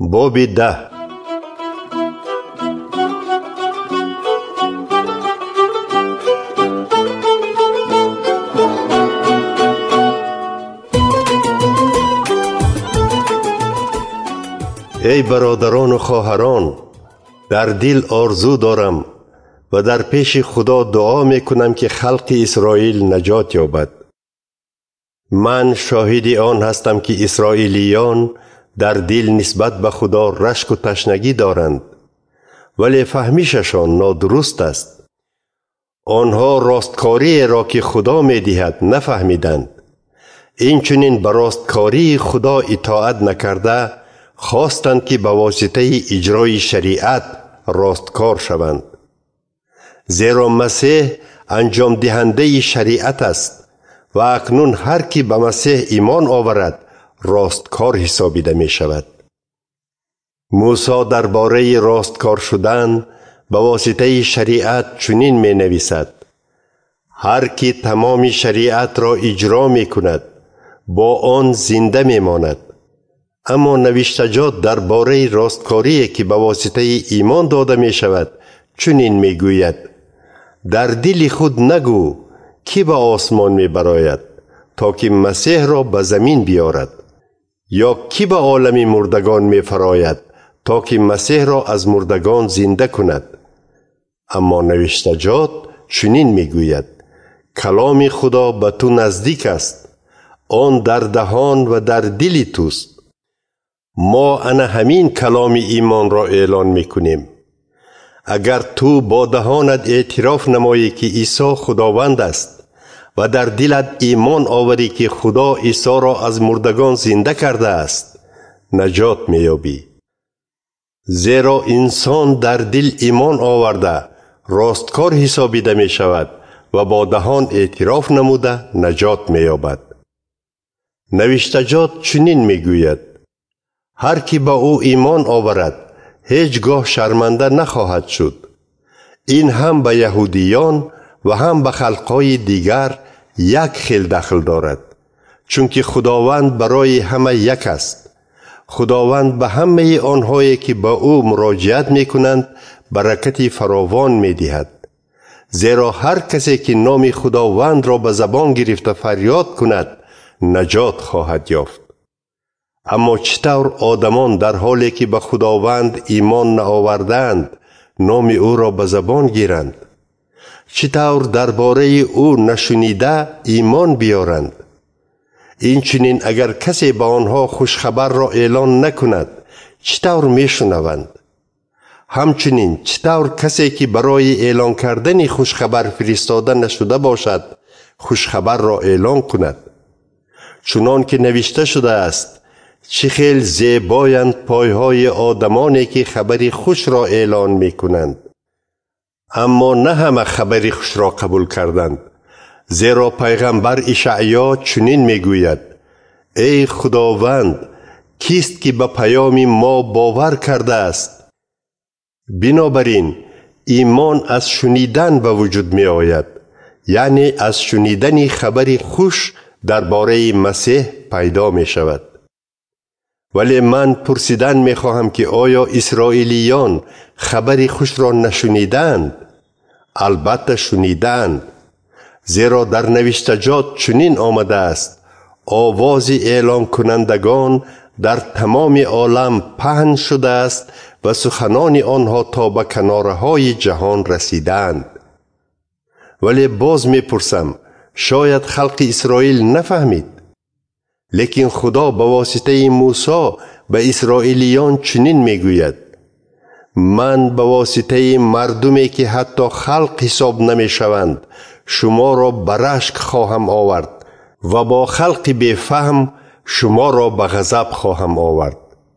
باب 10. ای برادران و خواهران، در دل آرزو دارم و در پیش خدا دعا میکنم که خلق اسرائیل نجات یابد. من شاهد آن هستم که اسرائیلیان در دل نسبت به خدا رشک و تشنگی دارند، ولی فهمیششان نادرست است. آنها راستکاری را که خدا می‌دهد نفهمیدند. اینچنین به راستکاری خدا اطاعت نکرده خواستند که به واسطه اجرای شریعت راستکار شوند. زیرا مسیح انجام دهنده شریعت است و اکنون هر کی به مسیح ایمان آورد راستکار حسابیده می شود. موسی درباره راستکار شدن به واسطه شریعت چنین می نویسد: هر کی تمام شریعت را اجرا می کند با آن زنده می ماند. اما نوشتجات درباره راستکاری که به واسطه ایمان داده می شود چنین می گوید: در دل خود نگو کی به آسمان می براید تا که مسیح را به زمین بیارد، یا کی به عالم مردگان می فراید تا که مسیح را از مردگان زنده کند. اما نوشتجات چنین می گوید: کلام خدا به تو نزدیک است، آن در دهان و در دل توست. ما همین کلام ایمان را اعلان می کنیم. اگر تو با دهانت اعتراف نمایی که عیسی خداوند است و در دلت ایمان آوری که خدا عیسی را از مردگان زنده کرده است، نجات می‌یابی. زیرا انسان در دل ایمان آورده راستکار حسابیده می شود و با دهان اعتراف نموده نجات می‌یابد. نوشتجات چنین می‌گوید: هر کی با او ایمان آورد هیچگاه شرمنده نخواهد شد. این هم به یهودیان و هم به خلقهای دیگر یک خیل دخل دارد، چون که خداوند برای همه یک است. خداوند به همه آنهایی که به او مراجعت می کنند برکت فراوان می دهد. زیرا هر کسی که نام خداوند را به زبان گرفته فریاد کند نجات خواهد یافت. اما چطور آدمان در حالی که به خداوند ایمان نآوردند نام او را به زبان گیرند؟ چطور درباره او نشنیده ایمان بیارند؟ اینچنین اگر کسی به آنها خوشخبر را اعلان نکند چطور میشنوند؟ همچنین چطور کسی که برای اعلان کردن خوشخبر فرستاده نشده باشد خوشخبر را اعلان کند؟ چنان که نوشته شده است: چه خیل زیبایند پایهای آدمانی که خبری خوش را اعلان می کنند. اما نه همه خبری خوش را قبول کردند. زیرا پیغمبر اشعیا چنین می گوید: ای خداوند، کیست که به پیام ما باور کرده است؟ بنابراین ایمان از شنیدن به وجود می آید، یعنی از شنیدن خبری خوش درباره مسیح پیدا می شود. ولی من پرسیدن می خواهم که آیا اسرائیلیان خبری خوش را نشنیدند؟ البته شنیدند. زیرا در نوشتجات چنین آمده است: آواز اعلان کنندگان در تمام عالم پهن شده است و سخنان آنها تا به کنارهای جهان رسیدند. ولی باز می پرسم: شاید خلق اسرائیل نفهمید؟ لیکن خدا به واسطه موسی به اسرائیلیان چنین می گوید: من به واسطه مردمی که حتی خلق حساب نمی شوند شما را به رشک خواهم آورد و با خلق بیفهم شما را به غضب خواهم آورد.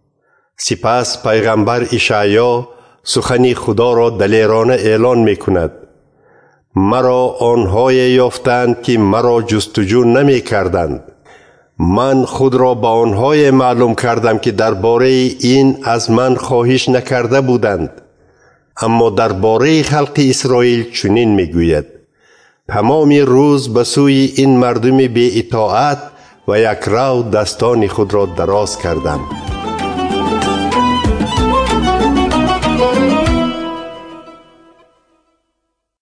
سپس پیغمبر اشعیا سخن خدا را دلیرانه اعلان می کند: مرا آنهای یافتند که مرا جستجو نمی کردند. من خود را به آنهای معلوم کردم که درباره این از من خواهش نکرده بودند. اما درباره خلق اسرائیل چنین میگوید: تمام روز به سوی این مردم بی اطاعت و یک رو دستان خود را دراز کردم.